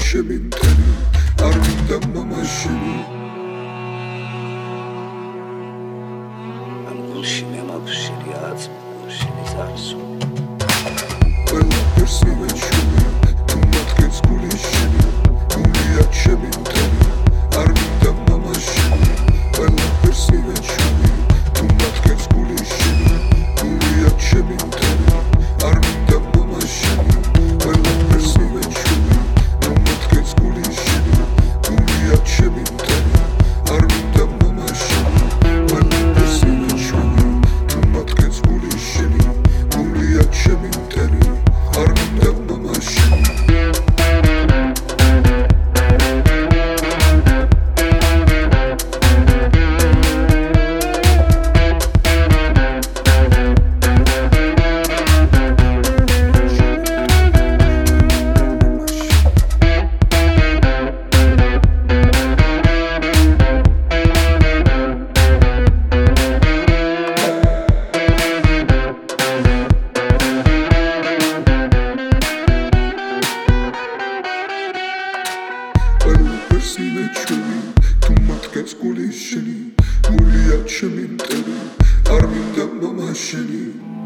ჩემი მტერი არ მინდა მამა შენი ამ გულში მე მაქვს შენიაც შენი ზარსო ყველაფერს მივეჩვენი თუ მათგანს გული შენი გულია ჩემი მტერი არ მინდა მამა შენი ყველაფერს მივეჩვენი თუ მათგანს გული შენი გულია ჩემი მტერი არ მინდა მამა შენი ყველაფერს მივეჩვენი თუ მათგანს გული შენი გულია ჩემი მტერი არ მინდა მამა შენი ყველაფერს მივეჩვენი თუ მათგანს გული შენი გულია ჩემი მტერი არ მინდა მამა შენი ყველაფერს მივეჩვენი თუ მათგანს გული შენი გულია ჩემი მტერი არ მინდა მამა შენი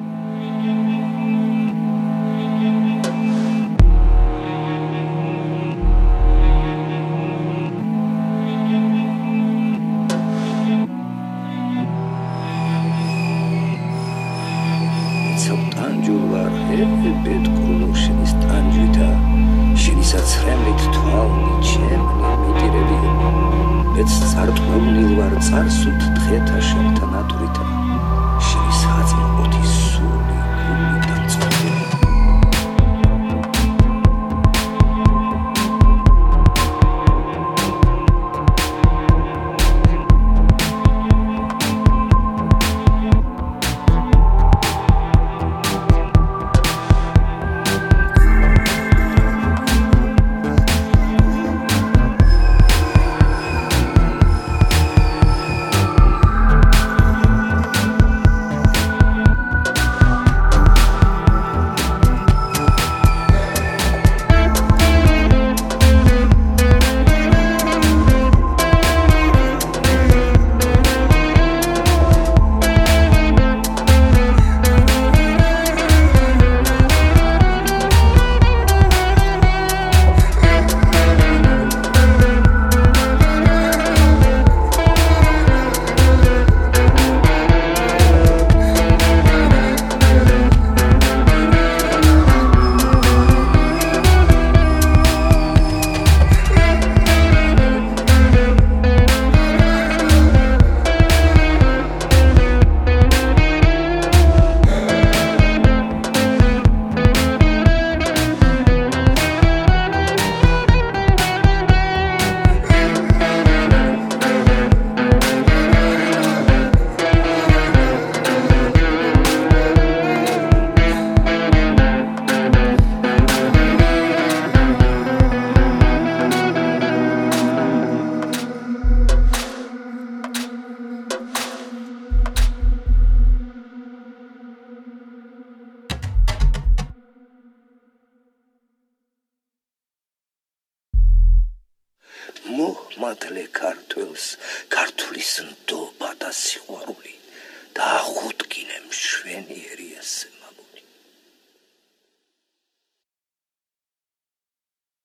ტანჯულ ვარ ბედკრულ შენის ტანჯვითა შენისაც რემლით თვალნი ჩემნი მიტირები მეც წარტყმული ვარ წარსულთ დღეთა შენთა ნატვრითა შენი საწმყოთი სული გული დაწყვეტილი მოჰმადლე ქართველს ქართლის ნდობა და სიყვარული